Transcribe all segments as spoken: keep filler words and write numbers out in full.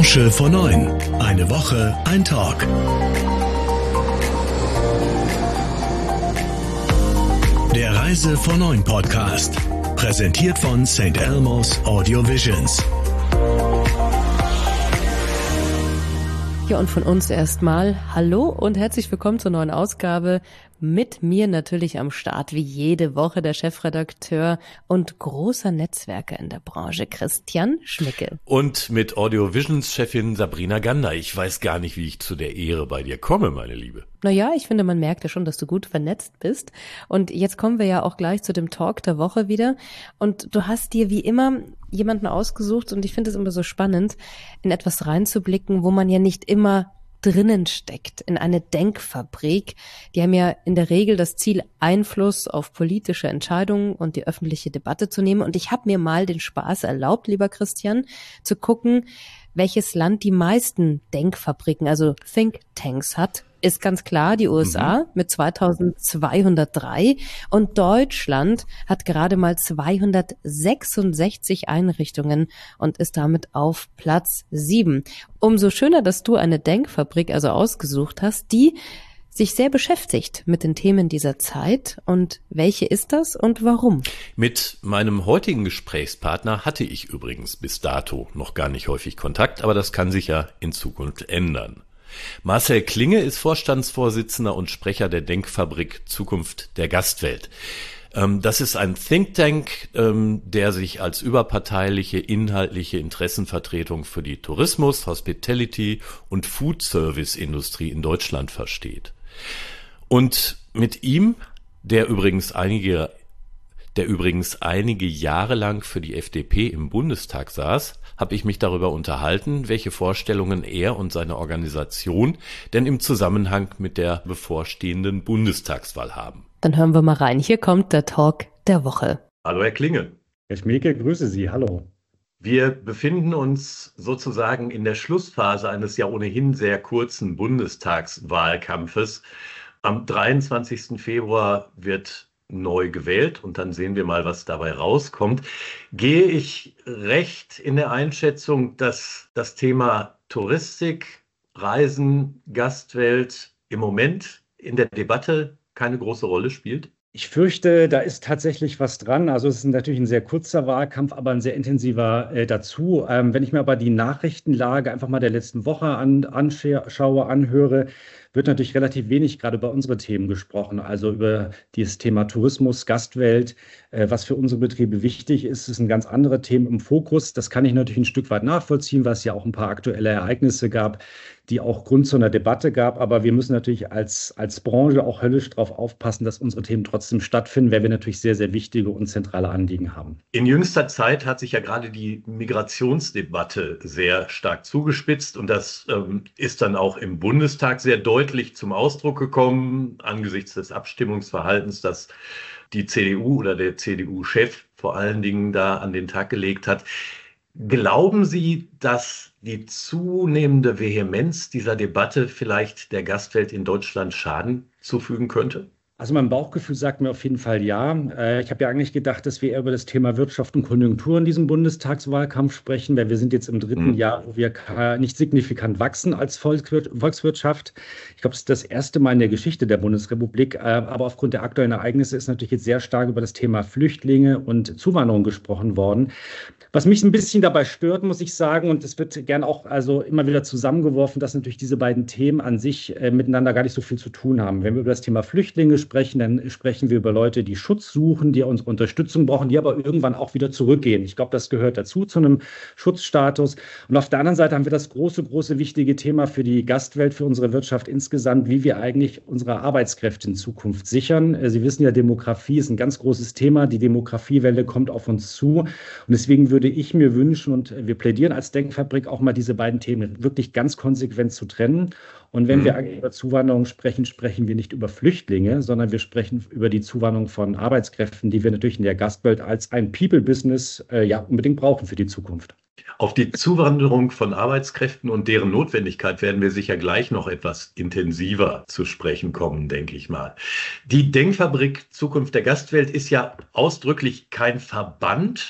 Branche vor neun. Eine Woche, ein Talk. Der Reise vor neun Podcast. Präsentiert von Sankt Elmo's Audio Visions. Ja, und von uns erstmal hallo und herzlich willkommen zur neuen Ausgabe. Mit mir natürlich am Start wie jede Woche der Chefredakteur und großer Netzwerker in der Branche, Christian Schmickel. Und mit Audio Visions Chefin Sabrina Gander. Ich weiß gar nicht, wie ich zu der Ehre bei dir komme, meine Liebe. Naja, ich finde, man merkt ja schon, dass du gut vernetzt bist. Und jetzt kommen wir ja auch gleich zu dem Talk der Woche wieder. Und du hast dir wie immer jemanden ausgesucht und ich finde es immer so spannend, in etwas reinzublicken, wo man ja nicht immer drinnen steckt, in eine Denkfabrik. Die haben ja in der Regel das Ziel, Einfluss auf politische Entscheidungen und die öffentliche Debatte zu nehmen. Und ich habe mir mal den Spaß erlaubt, lieber Christian, zu gucken, welches Land die meisten Denkfabriken, also Thinktanks hat. Ist ganz klar die U S A mhm. mit zweitausendzweihundertdrei und Deutschland hat gerade mal zweihundertsechsundsechzig Einrichtungen und ist damit auf Platz sieben. Umso schöner, dass du eine Denkfabrik also ausgesucht hast, die sich sehr beschäftigt mit den Themen dieser Zeit. Und welche ist das und warum? Mit meinem heutigen Gesprächspartner hatte ich übrigens bis dato noch gar nicht häufig Kontakt, aber das kann sich ja in Zukunft ändern. Marcel Klinge ist Vorstandsvorsitzender und Sprecher der Denkfabrik Zukunft der Gastwelt. Das ist ein Think Tank, der sich als überparteiliche, inhaltliche Interessenvertretung für die Tourismus-, Hospitality- und Food-Service-Industrie in Deutschland versteht. Und mit ihm, der übrigens einige der übrigens einige Jahre lang für die F D P im Bundestag saß, habe ich mich darüber unterhalten, welche Vorstellungen er und seine Organisation denn im Zusammenhang mit der bevorstehenden Bundestagswahl haben. Dann hören wir mal rein. Hier kommt der Talk der Woche. Hallo Herr Klinge. Herr Schmickel, grüße Sie. Hallo. Wir befinden uns sozusagen in der Schlussphase eines ja ohnehin sehr kurzen Bundestagswahlkampfes. Am dreiundzwanzigsten Februar wird neu gewählt und dann sehen wir mal, was dabei rauskommt. Gehe ich recht in der Einschätzung, dass das Thema Touristik, Reisen, Gastwelt im Moment in der Debatte keine große Rolle spielt? Ich fürchte, da ist tatsächlich was dran. Also es ist natürlich ein sehr kurzer Wahlkampf, aber ein sehr intensiver äh, dazu. Ähm, wenn ich mir aber die Nachrichtenlage einfach mal der letzten Woche an, anschaue, anhöre, wird natürlich relativ wenig gerade über unsere Themen gesprochen, also über dieses Thema Tourismus, Gastwelt, äh, was für unsere Betriebe wichtig ist, ist ein ganz andere Themen im Fokus. Das kann ich natürlich ein Stück weit nachvollziehen, weil es ja auch ein paar aktuelle Ereignisse gab, die auch Grund zu einer Debatte gab. Aber wir müssen natürlich als, als Branche auch höllisch darauf aufpassen, dass unsere Themen trotzdem stattfinden, weil wir natürlich sehr, sehr wichtige und zentrale Anliegen haben. In jüngster Zeit hat sich ja gerade die Migrationsdebatte sehr stark zugespitzt und das ähm, ist dann auch im Bundestag sehr deutlich zum Ausdruck gekommen, angesichts des Abstimmungsverhaltens, das die C D U oder der C D U-Chef vor allen Dingen da an den Tag gelegt hat. Glauben Sie, dass die zunehmende Vehemenz dieser Debatte vielleicht der Gastwelt in Deutschland Schaden zufügen könnte? Also mein Bauchgefühl sagt mir auf jeden Fall ja. Ich habe ja eigentlich gedacht, dass wir eher über das Thema Wirtschaft und Konjunktur in diesem Bundestagswahlkampf sprechen, weil wir sind jetzt im dritten mhm. Jahr, wo wir nicht signifikant wachsen als Volkswirtschaft. Ich glaube, das ist das erste Mal in der Geschichte der Bundesrepublik. Aber aufgrund der aktuellen Ereignisse ist natürlich jetzt sehr stark über das Thema Flüchtlinge und Zuwanderung gesprochen worden. Was mich ein bisschen dabei stört, muss ich sagen, und es wird gern auch also immer wieder zusammengeworfen, dass natürlich diese beiden Themen an sich äh, miteinander gar nicht so viel zu tun haben. Wenn wir über das Thema Flüchtlinge sprechen, dann sprechen wir über Leute, die Schutz suchen, die unsere Unterstützung brauchen, die aber irgendwann auch wieder zurückgehen. Ich glaube, das gehört dazu, zu einem Schutzstatus. Und auf der anderen Seite haben wir das große, große, wichtige Thema für die Gastwelt, für unsere Wirtschaft insgesamt, wie wir eigentlich unsere Arbeitskräfte in Zukunft sichern. Sie wissen ja, Demografie ist ein ganz großes Thema. Die Demografiewelle kommt auf uns zu. Und deswegen würde ich mir wünschen, und wir plädieren als Denkfabrik auch mal diese beiden Themen wirklich ganz konsequent zu trennen. Und wenn mhm. wir über Zuwanderung sprechen, sprechen wir nicht über Flüchtlinge, sondern wir sprechen über die Zuwanderung von Arbeitskräften, die wir natürlich in der Gastwelt als ein People-Business äh, ja unbedingt brauchen für die Zukunft. Auf die Zuwanderung von Arbeitskräften und deren Notwendigkeit werden wir sicher gleich noch etwas intensiver zu sprechen kommen, denke ich mal. Die Denkfabrik Zukunft der Gastwelt ist ja ausdrücklich kein Verband,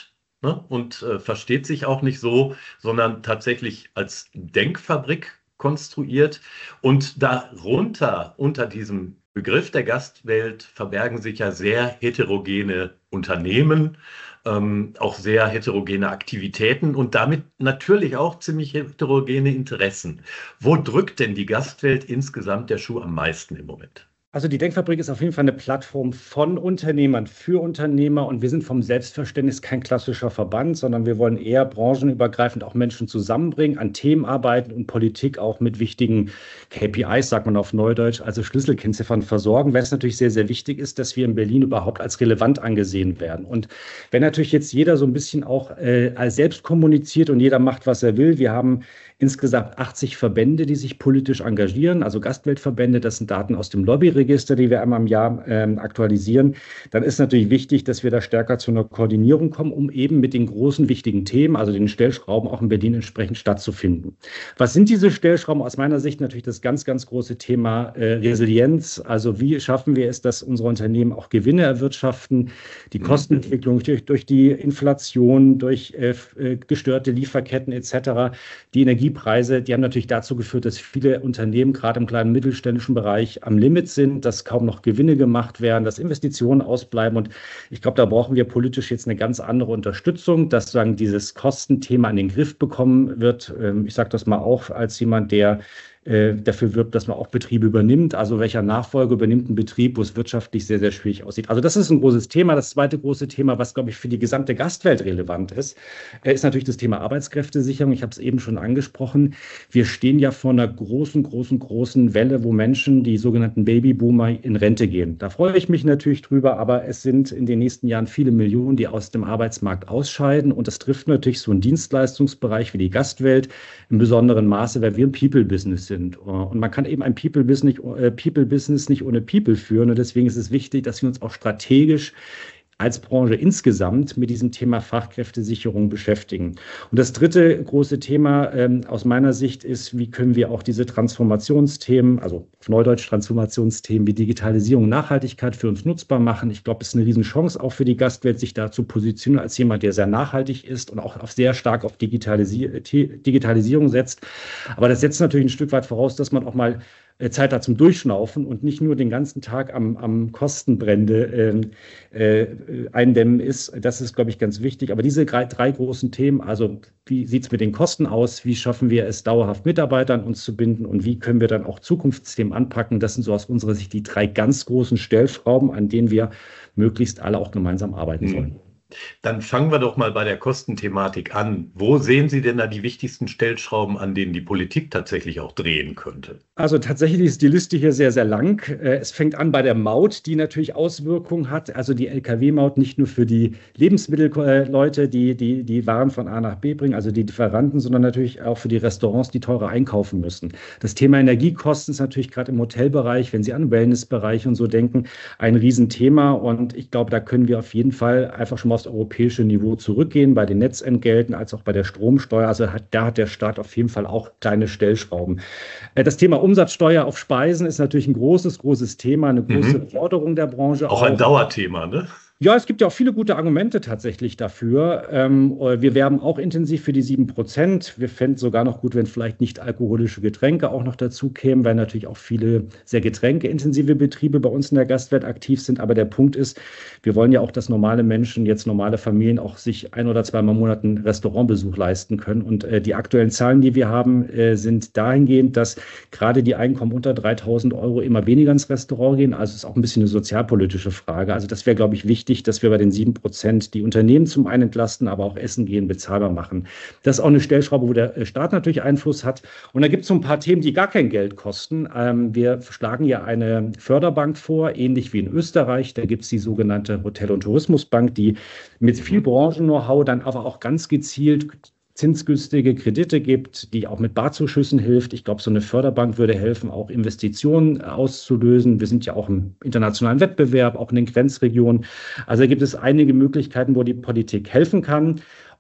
ne? Und äh, versteht sich auch nicht so, sondern tatsächlich als Denkfabrik konstruiert. Und darunter, unter diesem Begriff der Gastwelt, verbergen sich ja sehr heterogene Unternehmen, ähm, auch sehr heterogene Aktivitäten und damit natürlich auch ziemlich heterogene Interessen. Wo drückt denn die Gastwelt insgesamt der Schuh am meisten im Moment? Also die Denkfabrik ist auf jeden Fall eine Plattform von Unternehmern für Unternehmer und wir sind vom Selbstverständnis kein klassischer Verband, sondern wir wollen eher branchenübergreifend auch Menschen zusammenbringen, an Themen arbeiten und Politik auch mit wichtigen K P Is, sagt man auf Neudeutsch, also Schlüsselkennziffern versorgen, weil es natürlich sehr, sehr wichtig ist, dass wir in Berlin überhaupt als relevant angesehen werden. Und wenn natürlich jetzt jeder so ein bisschen auch äh, als selbst kommuniziert und jeder macht, was er will, wir haben insgesamt achtzig Verbände, die sich politisch engagieren, also Gastweltverbände, das sind Daten aus dem Lobbyregister, die wir einmal im Jahr ähm, aktualisieren. Dann ist natürlich wichtig, dass wir da stärker zu einer Koordinierung kommen, um eben mit den großen wichtigen Themen, also den Stellschrauben, auch in Berlin entsprechend stattzufinden. Was sind diese Stellschrauben? Aus meiner Sicht natürlich das ganz, ganz große Thema äh, Resilienz. Also wie schaffen wir es, dass unsere Unternehmen auch Gewinne erwirtschaften, die Kostenentwicklung durch, durch die Inflation, durch äh, gestörte Lieferketten et cetera, die Energie Preise, die haben natürlich dazu geführt, dass viele Unternehmen gerade im kleinen mittelständischen Bereich am Limit sind, dass kaum noch Gewinne gemacht werden, dass Investitionen ausbleiben. Und ich glaube, da brauchen wir politisch jetzt eine ganz andere Unterstützung, dass sozusagen dieses Kostenthema in den Griff bekommen wird. Ich sage das mal auch als jemand, der dafür wirbt, dass man auch Betriebe übernimmt. Also welcher Nachfolger übernimmt einen Betrieb, wo es wirtschaftlich sehr, sehr schwierig aussieht. Also das ist ein großes Thema. Das zweite große Thema, was, glaube ich, für die gesamte Gastwelt relevant ist, ist natürlich das Thema Arbeitskräftesicherung. Ich habe es eben schon angesprochen. Wir stehen ja vor einer großen, großen, großen Welle, wo Menschen, die sogenannten Babyboomer, in Rente gehen. Da freue ich mich natürlich drüber, aber es sind in den nächsten Jahren viele Millionen, die aus dem Arbeitsmarkt ausscheiden. Und das trifft natürlich so einen Dienstleistungsbereich wie die Gastwelt im besonderen Maße, weil wir ein People-Business sind. Sind. Und man kann eben ein People-Business People Business nicht ohne People führen. Und deswegen ist es wichtig, dass wir uns auch strategisch als Branche insgesamt mit diesem Thema Fachkräftesicherung beschäftigen. Und das dritte große Thema ähm, aus meiner Sicht ist, wie können wir auch diese Transformationsthemen, also auf Neudeutsch Transformationsthemen wie Digitalisierung und Nachhaltigkeit für uns nutzbar machen. Ich glaube, es ist eine Riesenchance auch für die Gastwelt, sich da zu positionieren als jemand, der sehr nachhaltig ist und auch auf sehr stark auf Digitalisi- Digitalisierung setzt. Aber das setzt natürlich ein Stück weit voraus, dass man auch mal Zeit hat zum Durchschnaufen und nicht nur den ganzen Tag am, am Kostenbrände äh, äh, eindämmen ist. Das ist, glaube ich, ganz wichtig. Aber diese drei, drei großen Themen, also wie sieht es mit den Kosten aus? Wie schaffen wir es, dauerhaft Mitarbeiter an uns zu binden? Und wie können wir dann auch Zukunftsthemen anpacken? Das sind so aus unserer Sicht die drei ganz großen Stellschrauben, an denen wir möglichst alle auch gemeinsam arbeiten sollen. Mhm. Dann fangen wir doch mal bei der Kostenthematik an. Wo sehen Sie denn da die wichtigsten Stellschrauben, an denen die Politik tatsächlich auch drehen könnte? Also tatsächlich ist die Liste hier sehr, sehr lang. Es fängt an bei der Maut, die natürlich Auswirkungen hat. Also die L K W-Maut nicht nur für die Lebensmittelleute, die, die die Waren von A nach B bringen, also die Lieferanten, sondern natürlich auch für die Restaurants, die teurer einkaufen müssen. Das Thema Energiekosten ist natürlich gerade im Hotelbereich, wenn Sie an Wellnessbereich und so denken, ein Riesenthema. Und ich glaube, da können wir auf jeden Fall einfach schon mal aufs europäische Niveau zurückgehen, bei den Netzentgelten als auch bei der Stromsteuer. Also hat, da hat der Staat auf jeden Fall auch kleine Stellschrauben. Das Thema Umsatzsteuer auf Speisen ist natürlich ein großes, großes Thema, eine große mhm. Forderung der Branche. Auch ein auch. Dauerthema, ne? Ja, es gibt ja auch viele gute Argumente tatsächlich dafür. Wir werben auch intensiv für die sieben Prozent. Wir fänden es sogar noch gut, wenn vielleicht nicht alkoholische Getränke auch noch dazu kämen, weil natürlich auch viele sehr getränkeintensive Betriebe bei uns in der Gastwelt aktiv sind. Aber der Punkt ist, wir wollen ja auch, dass normale Menschen, jetzt normale Familien auch sich ein oder zweimal im Monat einen Restaurantbesuch leisten können. Und die aktuellen Zahlen, die wir haben, sind dahingehend, dass gerade die Einkommen unter dreitausend Euro immer weniger ins Restaurant gehen. Also es ist auch ein bisschen eine sozialpolitische Frage. Also das wäre, glaube ich, wichtig, dass wir bei den sieben Prozent die Unternehmen zum einen entlasten, aber auch Essen gehen bezahlbar machen. Das ist auch eine Stellschraube, wo der Staat natürlich Einfluss hat. Und da gibt es so ein paar Themen, die gar kein Geld kosten. Wir schlagen ja eine Förderbank vor, ähnlich wie in Österreich. Da gibt es die sogenannte Hotel- und Tourismusbank, die mit viel Branchen-Know-how dann aber auch ganz gezielt zinsgünstige Kredite gibt, die auch mit Barzuschüssen hilft. Ich glaube, so eine Förderbank würde helfen, auch Investitionen auszulösen. Wir sind ja auch im internationalen Wettbewerb, auch in den Grenzregionen. Also da gibt es einige Möglichkeiten, wo die Politik helfen kann.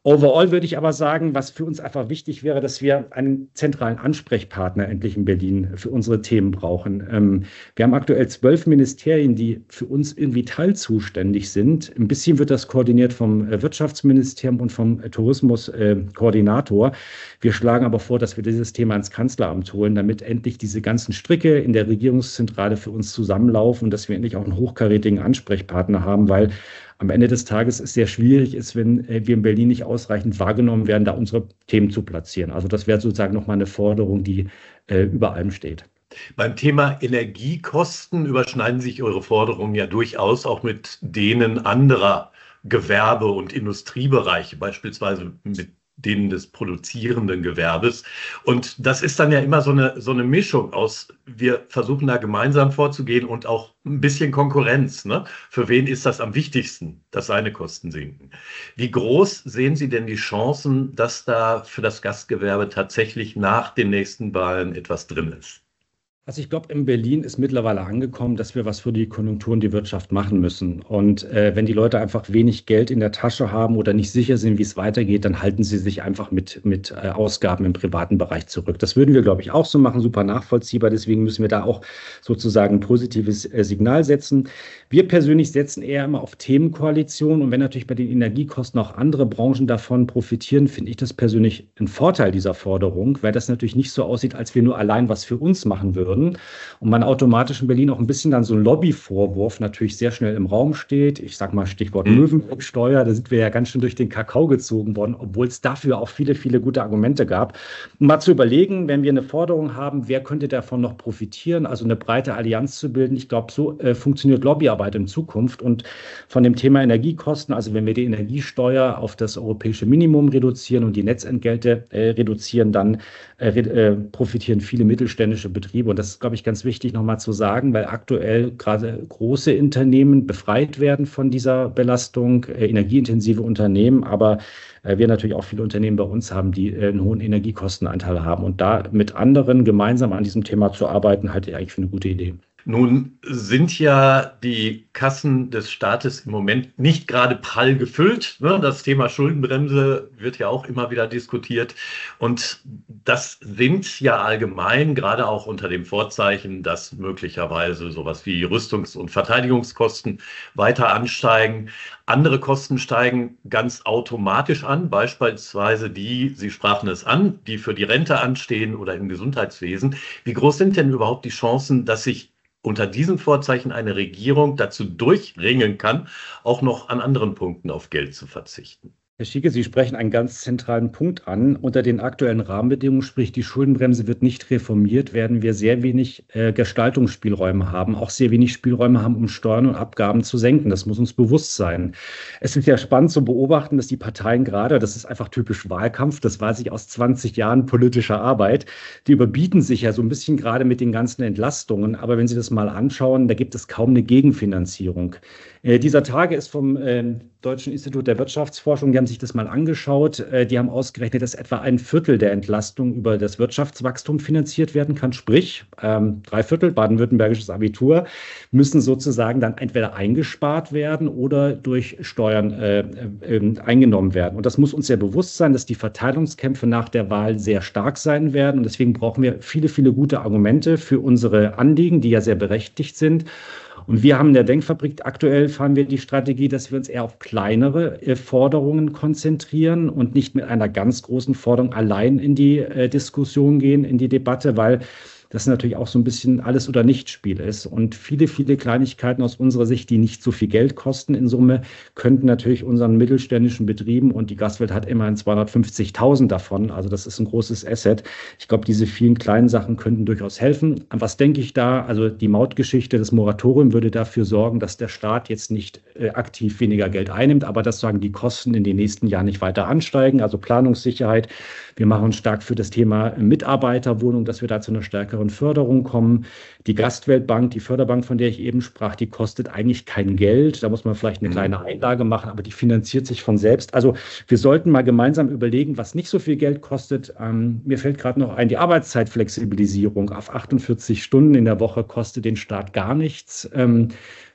Overall würde ich aber sagen, was für uns einfach wichtig wäre, dass wir einen zentralen Ansprechpartner endlich in Berlin für unsere Themen brauchen. Ähm, wir haben aktuell zwölf Ministerien, die für uns irgendwie teilzuständig sind. Ein bisschen wird das koordiniert vom Wirtschaftsministerium und vom Tourismuskoordinator. Wir schlagen aber vor, dass wir dieses Thema ins Kanzleramt holen, damit endlich diese ganzen Stricke in der Regierungszentrale für uns zusammenlaufen und dass wir endlich auch einen hochkarätigen Ansprechpartner haben, weil am Ende des Tages es sehr schwierig ist, wenn wir in Berlin nicht ausreichend wahrgenommen werden, da unsere Themen zu platzieren. Also das wäre sozusagen nochmal eine Forderung, die äh, über allem steht. Beim Thema Energiekosten überschneiden sich eure Forderungen ja durchaus auch mit denen anderer Gewerbe- und Industriebereiche, beispielsweise mit denen des produzierenden Gewerbes. Und das ist dann ja immer so eine, so eine Mischung aus, wir versuchen da gemeinsam vorzugehen und auch ein bisschen Konkurrenz. Ne? Für wen ist das am wichtigsten, dass seine Kosten sinken? Wie groß sehen Sie denn die Chancen, dass da für das Gastgewerbe tatsächlich nach den nächsten Wahlen etwas drin ist? Also ich glaube, in Berlin ist mittlerweile angekommen, dass wir was für die Konjunktur und die Wirtschaft machen müssen. Und äh, wenn die Leute einfach wenig Geld in der Tasche haben oder nicht sicher sind, wie es weitergeht, dann halten sie sich einfach mit, mit äh, Ausgaben im privaten Bereich zurück. Das würden wir, glaube ich, auch so machen, super nachvollziehbar. Deswegen müssen wir da auch sozusagen ein positives äh, Signal setzen. Wir persönlich setzen eher immer auf Themenkoalition. Und wenn natürlich bei den Energiekosten auch andere Branchen davon profitieren, finde ich das persönlich ein Vorteil dieser Forderung, weil das natürlich nicht so aussieht, als wir nur allein was für uns machen würden. Und man automatisch in Berlin auch ein bisschen dann so ein Lobbyvorwurf natürlich sehr schnell im Raum steht. Ich sage mal Stichwort mhm. Löwensteuer, da sind wir ja ganz schön durch den Kakao gezogen worden, obwohl es dafür auch viele, viele gute Argumente gab. Um mal zu überlegen, wenn wir eine Forderung haben, wer könnte davon noch profitieren, also eine breite Allianz zu bilden. Ich glaube, so äh, funktioniert Lobbyarbeit in Zukunft. Und von dem Thema Energiekosten, also wenn wir die Energiesteuer auf das europäische Minimum reduzieren und die Netzentgelte äh, reduzieren, dann äh, äh, profitieren viele mittelständische Betriebe. Und das Das ist, glaube ich, ganz wichtig nochmal zu sagen, weil aktuell gerade große Unternehmen befreit werden von dieser Belastung, äh, energieintensive Unternehmen, aber äh, wir natürlich auch viele Unternehmen bei uns haben, die äh, einen hohen Energiekostenanteil haben. Und da mit anderen gemeinsam an diesem Thema zu arbeiten, halte ich eigentlich für eine gute Idee. Nun sind ja die Kassen des Staates im Moment nicht gerade prall gefüllt. Das Thema Schuldenbremse wird ja auch immer wieder diskutiert. Und das sind ja allgemein, gerade auch unter dem Vorzeichen, dass möglicherweise sowas wie Rüstungs- und Verteidigungskosten weiter ansteigen. Andere Kosten steigen ganz automatisch an, beispielsweise die, Sie sprachen es an, die für die Rente anstehen oder im Gesundheitswesen. Wie groß sind denn überhaupt die Chancen, dass sich unter diesem Vorzeichen eine Regierung dazu durchringen kann, auch noch an anderen Punkten auf Geld zu verzichten? Herr Schieke, Sie sprechen einen ganz zentralen Punkt an. Unter den aktuellen Rahmenbedingungen, sprich die Schuldenbremse wird nicht reformiert, werden wir sehr wenig äh, Gestaltungsspielräume haben, auch sehr wenig Spielräume haben, um Steuern und Abgaben zu senken. Das muss uns bewusst sein. Es ist ja spannend zu beobachten, dass die Parteien gerade, das ist einfach typisch Wahlkampf, das weiß ich aus zwanzig Jahren politischer Arbeit, die überbieten sich ja so ein bisschen gerade mit den ganzen Entlastungen. Aber wenn Sie das mal anschauen, da gibt es kaum eine Gegenfinanzierung. Äh, dieser Tage ist vom äh, Deutschen Institut der Wirtschaftsforschung, die haben sich das mal angeschaut, äh, die haben ausgerechnet, dass etwa ein Viertel der Entlastung über das Wirtschaftswachstum finanziert werden kann. Sprich, ähm, drei Viertel, baden-württembergisches Abitur, müssen sozusagen dann entweder eingespart werden oder durch Steuern äh, äh, eingenommen werden. Und das muss uns sehr bewusst sein, dass die Verteilungskämpfe nach der Wahl sehr stark sein werden. Und deswegen brauchen wir viele, viele gute Argumente für unsere Anliegen, die ja sehr berechtigt sind. Und wir haben in der Denkfabrik, aktuell fahren wir die Strategie, dass wir uns eher auf kleinere äh, Forderungen konzentrieren und nicht mit einer ganz großen Forderung allein in die äh, Diskussion gehen, in die Debatte, weil das natürlich auch so ein bisschen alles- oder Nicht-Spiel ist. Und viele, viele Kleinigkeiten aus unserer Sicht, die nicht so viel Geld kosten in Summe, könnten natürlich unseren mittelständischen Betrieben, und die Gastwelt hat immerhin zweihundertfünfzigtausend davon, also das ist ein großes Asset. Ich glaube, diese vielen kleinen Sachen könnten durchaus helfen. An was denke ich da? Also die Mautgeschichte, das Moratorium würde dafür sorgen, dass der Staat jetzt nicht äh, aktiv weniger Geld einnimmt, aber dass sagen die Kosten in den nächsten Jahren nicht weiter ansteigen. Also Planungssicherheit. Wir machen uns stark für das Thema Mitarbeiterwohnung, dass wir da zu einer stärkeren Förderung kommen. Die Gastweltbank, die Förderbank, von der ich eben sprach, die kostet eigentlich kein Geld. Da muss man vielleicht eine kleine Einlage machen, aber die finanziert sich von selbst. Also wir sollten mal gemeinsam überlegen, was nicht so viel Geld kostet. Ähm, mir fällt gerade noch ein, die Arbeitszeitflexibilisierung auf achtundvierzig Stunden in der Woche kostet den Staat gar nichts. Ähm,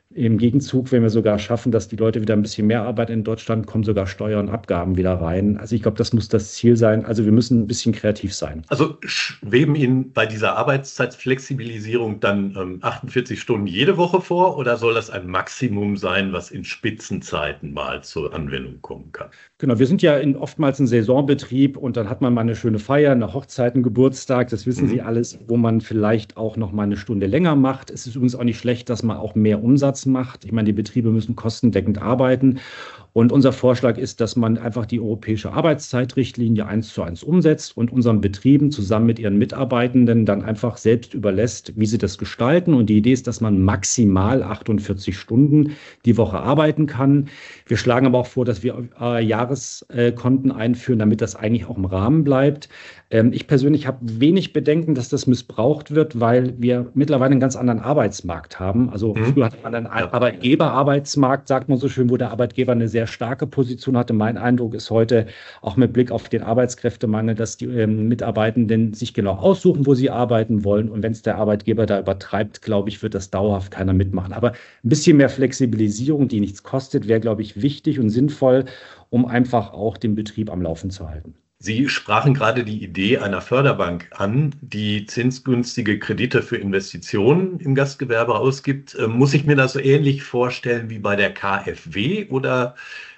Im Gegenzug, wenn wir sogar schaffen, dass die Leute wieder ein bisschen mehr arbeiten in Deutschland, kommen sogar Steuern und Abgaben wieder rein. Also ich glaube, das muss das Ziel sein. Also wir müssen ein bisschen kreativ sein. Also schweben Ihnen bei dieser Arbeitszeitflexibilisierung dann ähm, achtundvierzig Stunden jede Woche vor oder soll das ein Maximum sein, was in Spitzenzeiten mal zur Anwendung kommen kann? Genau, wir sind ja in, oftmals ein Saisonbetrieb und dann hat man mal eine schöne Feier, eine Hochzeit, einen Geburtstag, das wissen mhm. Sie alles, wo man vielleicht auch noch mal eine Stunde länger macht. Es ist übrigens auch nicht schlecht, dass man auch mehr Umsatz macht. Ich meine, die Betriebe müssen kostendeckend arbeiten. Und unser Vorschlag ist, dass man einfach die europäische Arbeitszeitrichtlinie eins zu eins umsetzt und unseren Betrieben zusammen mit ihren Mitarbeitenden dann einfach selbst überlässt, wie sie das gestalten. Und die Idee ist, dass man maximal achtundvierzig Stunden die Woche arbeiten kann. Wir schlagen aber auch vor, dass wir äh, Jahreskonten einführen, damit das eigentlich auch im Rahmen bleibt. Ähm, ich persönlich habe wenig Bedenken, dass das missbraucht wird, weil wir mittlerweile einen ganz anderen Arbeitsmarkt haben. Also mhm. früher hatte man einen ja. Arbeitgeberarbeitsmarkt, sagt man so schön, wo der Arbeitgeber eine sehr starke Position hatte. Mein Eindruck ist heute, auch mit Blick auf den Arbeitskräftemangel, dass die ähm, Mitarbeitenden sich genau aussuchen, wo sie arbeiten wollen. Und wenn es der Arbeitgeber da übertreibt, glaube ich, wird das dauerhaft keiner mitmachen. Aber ein bisschen mehr Flexibilisierung, die nichts kostet, wäre, glaube ich, wichtig und sinnvoll, um einfach auch den Betrieb am Laufen zu halten. Sie sprachen gerade die Idee einer Förderbank an, die zinsgünstige Kredite für Investitionen im Gastgewerbe ausgibt. Muss ich mir das so ähnlich vorstellen wie bei der K f W oder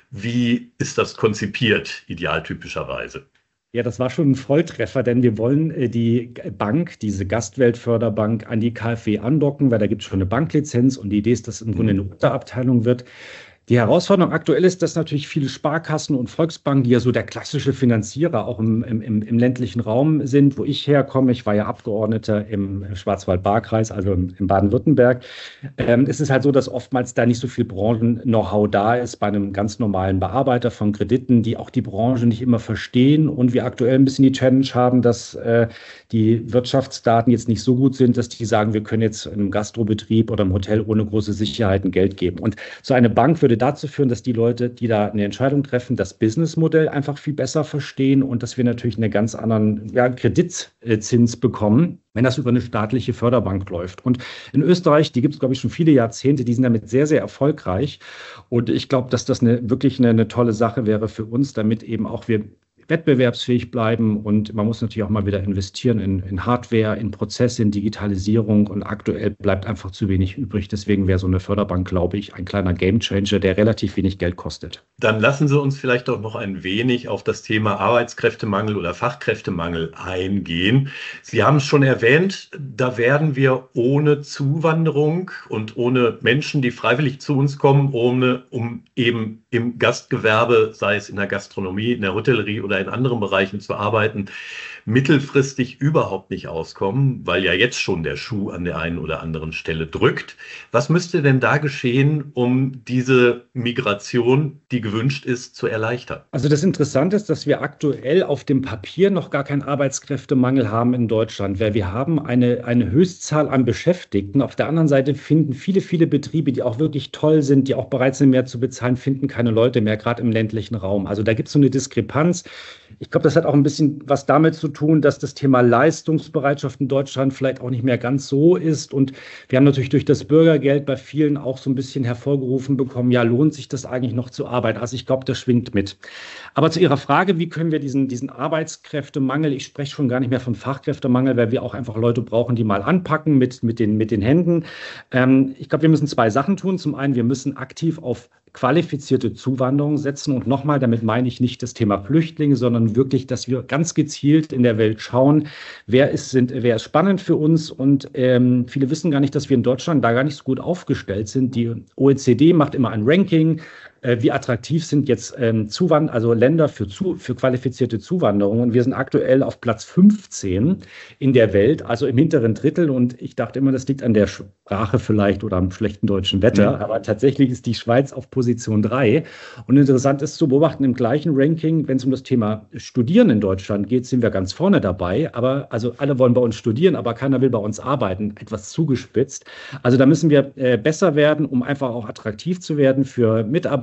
wie ist das konzipiert, idealtypischerweise? Ja, das war schon ein Volltreffer, denn wir wollen die Bank, diese Gastweltförderbank, an die K f W andocken, weil da gibt es schon eine Banklizenz und die Idee ist, dass es im Grunde eine Unterabteilung wird. Die Herausforderung aktuell ist, dass natürlich viele Sparkassen und Volksbanken, die ja so der klassische Finanzierer auch im, im, im ländlichen Raum sind, wo ich herkomme, ich war ja Abgeordneter im Schwarzwald-Baar-Kreis, also im, im Baden-Württemberg, ähm, es ist halt so, dass oftmals da nicht so viel Branchen-Know-how da ist bei einem ganz normalen Bearbeiter von Krediten, die auch die Branche nicht immer verstehen und wir aktuell ein bisschen die Challenge haben, dass äh, die Wirtschaftsdaten jetzt nicht so gut sind, dass die sagen, wir können jetzt einem Gastrobetrieb oder einem Hotel ohne große Sicherheiten Geld geben. Und so eine Bank würde dazu führen, dass die Leute, die da eine Entscheidung treffen, das Businessmodell einfach viel besser verstehen und dass wir natürlich einen ganz anderen ja, Kreditzins bekommen, wenn das über eine staatliche Förderbank läuft. Und in Österreich, die gibt es, glaube ich, schon viele Jahrzehnte, die sind damit sehr, sehr erfolgreich. Und ich glaube, dass das eine, wirklich eine, eine tolle Sache wäre für uns, damit eben auch wir wettbewerbsfähig bleiben und man muss natürlich auch mal wieder investieren in, in Hardware, in Prozesse, in Digitalisierung und aktuell bleibt einfach zu wenig übrig. Deswegen wäre so eine Förderbank, glaube ich, ein kleiner Gamechanger, der relativ wenig Geld kostet. Dann lassen Sie uns vielleicht auch noch ein wenig auf das Thema Arbeitskräftemangel oder Fachkräftemangel eingehen. Sie haben es schon erwähnt, da werden wir ohne Zuwanderung und ohne Menschen, die freiwillig zu uns kommen, ohne um eben im Gastgewerbe, sei es in der Gastronomie, in der Hotellerie oder in anderen Bereichen zu arbeiten, mittelfristig überhaupt nicht auskommen, weil ja jetzt schon der Schuh an der einen oder anderen Stelle drückt. Was müsste denn da geschehen, um diese Migration, die gewünscht ist, zu erleichtern? Also das Interessante ist, dass wir aktuell auf dem Papier noch gar keinen Arbeitskräftemangel haben in Deutschland, weil wir haben eine, eine Höchstzahl an Beschäftigten. Auf der anderen Seite finden viele, viele Betriebe, die auch wirklich toll sind, die auch bereit sind, mehr zu bezahlen, finden keine Leute mehr, gerade im ländlichen Raum. Also da gibt es so eine Diskrepanz. Ich glaube, das hat auch ein bisschen was damit zu tun, dass das Thema Leistungsbereitschaft in Deutschland vielleicht auch nicht mehr ganz so ist. Und wir haben natürlich durch das Bürgergeld bei vielen auch so ein bisschen hervorgerufen bekommen, ja, lohnt sich das eigentlich noch zu arbeiten? Also ich glaube, das schwingt mit. Aber zu Ihrer Frage, wie können wir diesen, diesen Arbeitskräftemangel, ich spreche schon gar nicht mehr von Fachkräftemangel, weil wir auch einfach Leute brauchen, die mal anpacken mit, mit, den, mit den Händen. Ähm, ich glaube, wir müssen zwei Sachen tun. Zum einen, wir müssen aktiv auf qualifizierte Zuwanderung setzen. Und nochmal, damit meine ich nicht das Thema Flüchtlinge, sondern wirklich, dass wir ganz gezielt in der Welt schauen, wer ist, sind, wer ist spannend für uns. Und ähm, viele wissen gar nicht, dass wir in Deutschland da gar nicht so gut aufgestellt sind. Die O E C D macht immer ein Ranking. Wie attraktiv sind jetzt ähm, Zuwand- also Länder für, zu, für qualifizierte Zuwanderung. Und wir sind aktuell auf Platz fünfzehn in der Welt, also im hinteren Drittel. Und ich dachte immer, das liegt an der Sprache vielleicht oder am schlechten deutschen Wetter. Mhm. Aber tatsächlich ist die Schweiz auf Position drei. Und interessant ist zu beobachten, im gleichen Ranking, wenn es um das Thema Studieren in Deutschland geht, sind wir ganz vorne dabei. Aber also alle wollen bei uns studieren, aber keiner will bei uns arbeiten. Etwas zugespitzt. Also da müssen wir äh, besser werden, um einfach auch attraktiv zu werden für Mitarbeiter,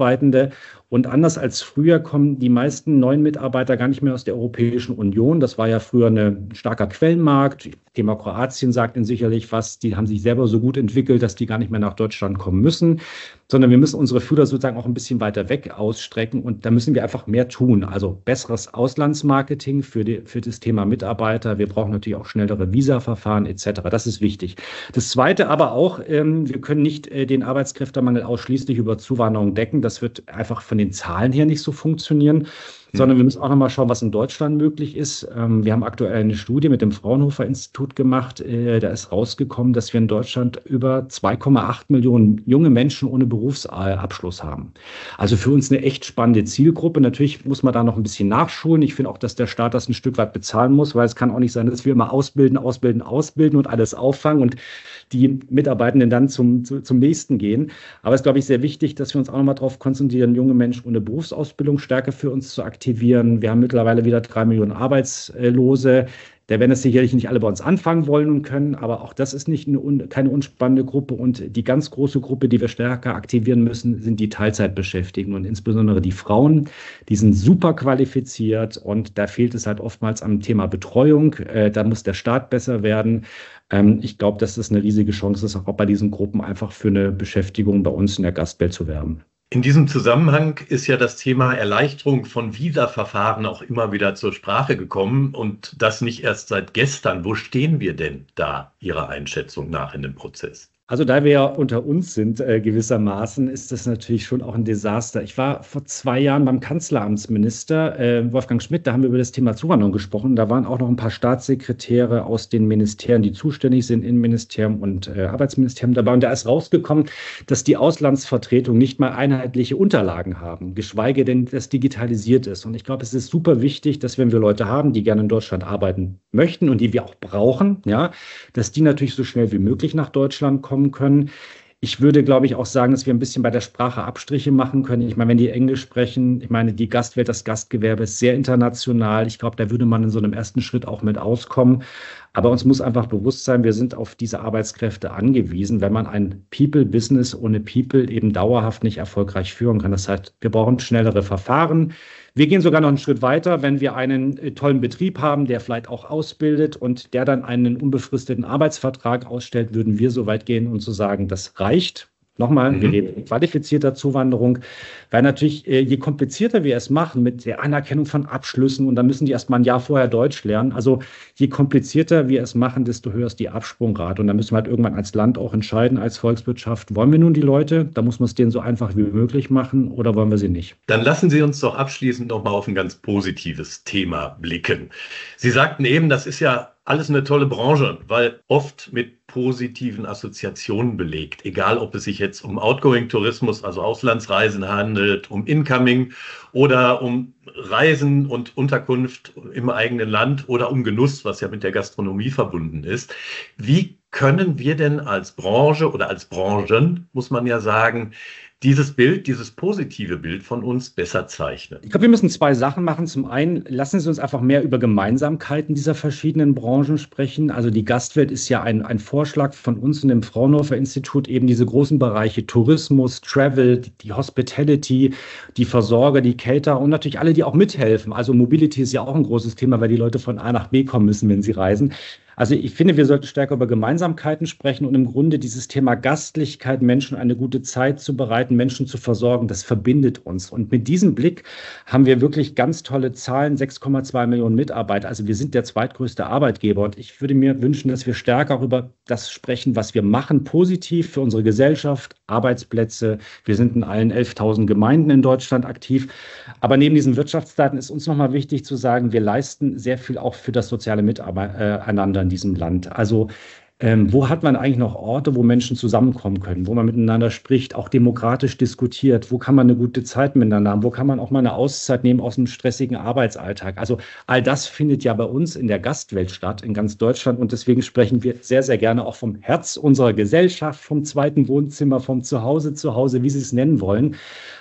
Mitarbeitende. Und anders als früher kommen die meisten neuen Mitarbeiter gar nicht mehr aus der Europäischen Union. Das war ja früher ein starker Quellenmarkt. Thema Kroatien sagt Ihnen sicherlich was. Die haben sich selber so gut entwickelt, dass die gar nicht mehr nach Deutschland kommen müssen, sondern wir müssen unsere Fühler sozusagen auch ein bisschen weiter weg ausstrecken. Und da müssen wir einfach mehr tun. Also besseres Auslandsmarketing für, die, für das Thema Mitarbeiter. Wir brauchen natürlich auch schnellere Visaverfahren et cetera. Das ist wichtig. Das Zweite aber auch, ähm, wir können nicht äh, den Arbeitskräftemangel ausschließlich über Zuwanderung decken. Das wird einfach von den Zahlen her nicht so funktionieren, sondern wir müssen auch noch mal schauen, was in Deutschland möglich ist. Ähm, wir haben aktuell eine Studie mit dem Fraunhofer Institut gemacht. Äh, da ist rausgekommen, dass wir in Deutschland über zwei Komma acht Millionen junge Menschen ohne Berufsabschluss haben. Also für uns eine echt spannende Zielgruppe. Natürlich muss man da noch ein bisschen nachschulen. Ich finde auch, dass der Staat das ein Stück weit bezahlen muss, weil es kann auch nicht sein, dass wir immer ausbilden, ausbilden, ausbilden und alles auffangen und die Mitarbeitenden dann zum, zu, zum nächsten gehen. Aber es ist, glaube ich, sehr wichtig, dass wir uns auch noch mal darauf konzentrieren, junge Menschen ohne Berufsausbildung stärker für uns zu aktivieren. Wir haben mittlerweile wieder drei Millionen Arbeitslose. Da werden es sicherlich nicht alle bei uns anfangen wollen und können, aber auch das ist nicht eine, keine unspannende Gruppe. Und die ganz große Gruppe, die wir stärker aktivieren müssen, sind die Teilzeitbeschäftigten und insbesondere die Frauen. Die sind super qualifiziert und da fehlt es halt oftmals am Thema Betreuung. Äh, da muss der Staat besser werden. Ähm, ich glaube, dass das eine riesige Chance ist, auch bei diesen Gruppen einfach für eine Beschäftigung bei uns in der Gastwelt zu werben. In diesem Zusammenhang ist ja das Thema Erleichterung von Visaverfahren auch immer wieder zur Sprache gekommen und das nicht erst seit gestern. Wo stehen wir denn da Ihrer Einschätzung nach in dem Prozess? Also da wir ja unter uns sind, äh, gewissermaßen, ist das natürlich schon auch ein Desaster. Ich war vor zwei Jahren beim Kanzleramtsminister äh, Wolfgang Schmidt, da haben wir über das Thema Zuwanderung gesprochen. Da waren auch noch ein paar Staatssekretäre aus den Ministerien, die zuständig sind, Innenministerium und äh, Arbeitsministerium dabei. Und da ist rausgekommen, dass die Auslandsvertretungen nicht mal einheitliche Unterlagen haben, geschweige denn, dass digitalisiert ist. Und ich glaube, es ist super wichtig, dass wenn wir Leute haben, die gerne in Deutschland arbeiten möchten und die wir auch brauchen, ja, dass die natürlich so schnell wie möglich nach Deutschland kommen können. Ich würde, glaube ich, auch sagen, dass wir ein bisschen bei der Sprache Abstriche machen können. Ich meine, wenn die Englisch sprechen, ich meine, die Gastwelt, das Gastgewerbe ist sehr international. Ich glaube, da würde man in so einem ersten Schritt auch mit auskommen. Aber uns muss einfach bewusst sein, wir sind auf diese Arbeitskräfte angewiesen, wenn man ein People-Business ohne People eben dauerhaft nicht erfolgreich führen kann. Das heißt, wir brauchen schnellere Verfahren. Wir gehen sogar noch einen Schritt weiter, wenn wir einen äh, tollen Betrieb haben, der vielleicht auch ausbildet und der dann einen unbefristeten Arbeitsvertrag ausstellt, würden wir so weit gehen und zu sagen, das reicht. Nochmal, mhm. wir reden von qualifizierter Zuwanderung, weil natürlich, äh, je komplizierter wir es machen mit der Anerkennung von Abschlüssen und dann müssen die erst mal ein Jahr vorher Deutsch lernen. Also je komplizierter wir es machen, desto höher ist die Absprungrate. Und da müssen wir halt irgendwann als Land auch entscheiden, als Volkswirtschaft, wollen wir nun die Leute, da muss man es denen so einfach wie möglich machen oder wollen wir sie nicht? Dann lassen Sie uns doch abschließend nochmal auf ein ganz positives Thema blicken. Sie sagten eben, das ist ja alles eine tolle Branche, weil oft mit positiven Assoziationen belegt, egal ob es sich jetzt um Outgoing-Tourismus, also Auslandsreisen handelt, um Incoming oder um Reisen und Unterkunft im eigenen Land oder um Genuss, was ja mit der Gastronomie verbunden ist. Wie können wir denn als Branche oder als Branchen, muss man ja sagen, dieses Bild, dieses positive Bild von uns besser zeichnen? Ich glaube, wir müssen zwei Sachen machen. Zum einen, lassen Sie uns einfach mehr über Gemeinsamkeiten dieser verschiedenen Branchen sprechen. Also die Gastwelt ist ja ein, ein Vorschlag von uns und dem Fraunhofer Institut, eben diese großen Bereiche Tourismus, Travel, die, die Hospitality, die Versorger, die Caterer und natürlich alle, die auch mithelfen. Also Mobility ist ja auch ein großes Thema, weil die Leute von A nach B kommen müssen, wenn sie reisen. Also ich finde, wir sollten stärker über Gemeinsamkeiten sprechen und im Grunde dieses Thema Gastlichkeit, Menschen eine gute Zeit zu bereiten, Menschen zu versorgen, das verbindet uns. Und mit diesem Blick haben wir wirklich ganz tolle Zahlen, sechs Komma zwei Millionen Mitarbeiter. Also wir sind der zweitgrößte Arbeitgeber und ich würde mir wünschen, dass wir stärker auch über das sprechen, was wir machen, positiv für unsere Gesellschaft, Arbeitsplätze. Wir sind in allen elftausend Gemeinden in Deutschland aktiv. Aber neben diesen Wirtschaftsdaten ist uns nochmal wichtig zu sagen, wir leisten sehr viel auch für das soziale Miteinander in diesem Land. Also ähm, wo hat man eigentlich noch Orte, wo Menschen zusammenkommen können, wo man miteinander spricht, auch demokratisch diskutiert, wo kann man eine gute Zeit miteinander haben, wo kann man auch mal eine Auszeit nehmen aus einem stressigen Arbeitsalltag. Also all das findet ja bei uns in der Gastwelt statt, in ganz Deutschland und deswegen sprechen wir sehr, sehr gerne auch vom Herz unserer Gesellschaft, vom zweiten Wohnzimmer, vom Zuhause zu Hause, wie Sie es nennen wollen.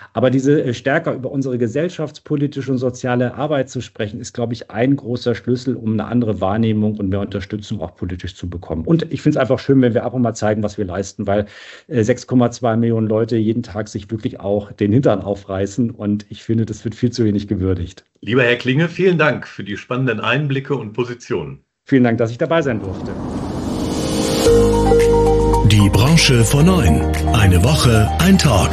Aber diese äh, stärker über unsere gesellschaftspolitische und soziale Arbeit zu sprechen, ist, glaube ich, ein großer Schlüssel, um eine andere Wahrnehmung und mehr Unterstützung auch politisch zu bekommen. Und ich finde es einfach schön, wenn wir auch mal zeigen, was wir leisten, weil äh, sechs Komma zwei Millionen Leute jeden Tag sich wirklich auch den Hintern aufreißen. Und ich finde, das wird viel zu wenig gewürdigt. Lieber Herr Klinge, vielen Dank für die spannenden Einblicke und Positionen. Vielen Dank, dass ich dabei sein durfte. Die Branche vor neun. Eine Woche, ein Talk.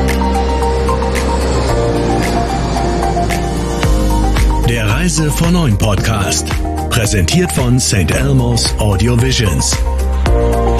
Der Reise vor neun Podcast. Präsentiert von Sankt Elmo's Audio Visions.